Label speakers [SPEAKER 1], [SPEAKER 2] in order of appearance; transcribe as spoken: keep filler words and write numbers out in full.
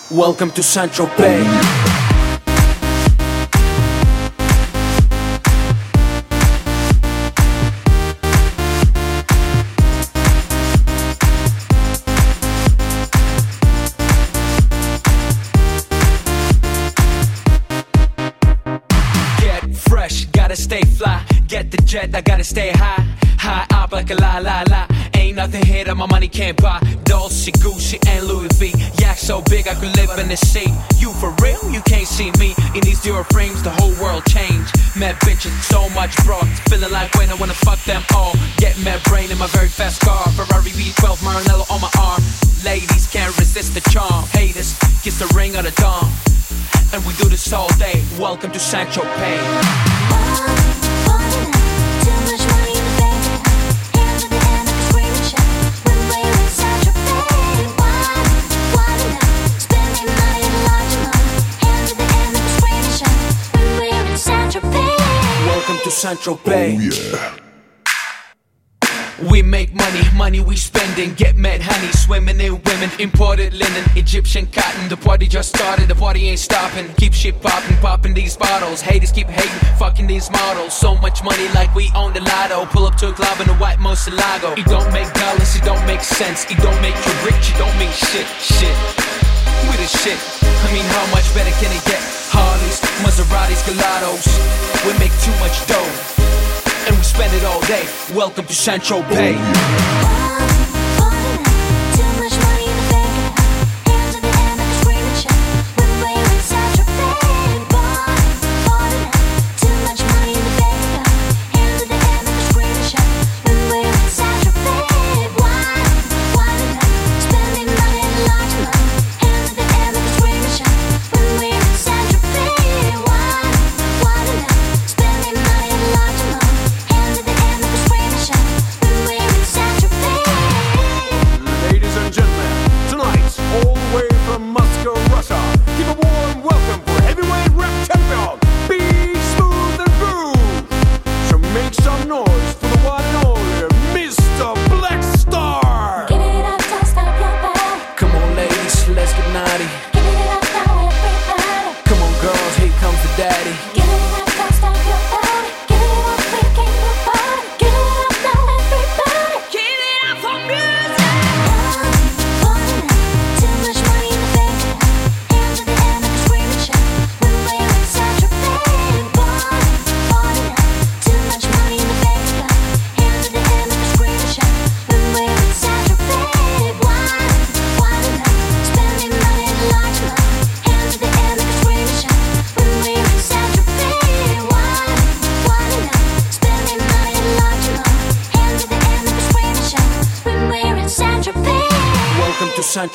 [SPEAKER 1] Welcome to Saint-Tropez. Get fresh, gotta stay fly. Get the jet, I gotta stay high. High up like a la la la. Ain't nothing here that my money can't buy. Dolce, Gucci, and Louis V. Yak so big I could live in the sea. You for real? You can't see me. In these zero frames, the whole world changed. Mad bitches, so much broad. Feeling like when I wanna fuck them all. Get mad brain in my very fast car. Ferrari V twelve, Maranello on my arm. Ladies can't resist the charm. Haters, kiss the ring of the dawn. And we do this all day. Welcome to Saint-Tropez. To Saint-Tropez.
[SPEAKER 2] Oh, yeah.
[SPEAKER 1] We make money, money we spending. Get mad honey, swimming in women. Imported linen, Egyptian cotton. The party just started, the party ain't stopping. Keep shit popping, popping these bottles. Haters keep hating, fucking these models. So much money like we own the lotto. Pull up to a club in a white Murcielago. It don't make dollars, it don't make sense. It don't make you rich, it don't mean shit, shit. We the shit, I mean how much better can it get? Harleys, Maseratis, Gelatos. We make too much dough, and we spend it all day. Welcome to Saint-Tropez. Let's get naughty.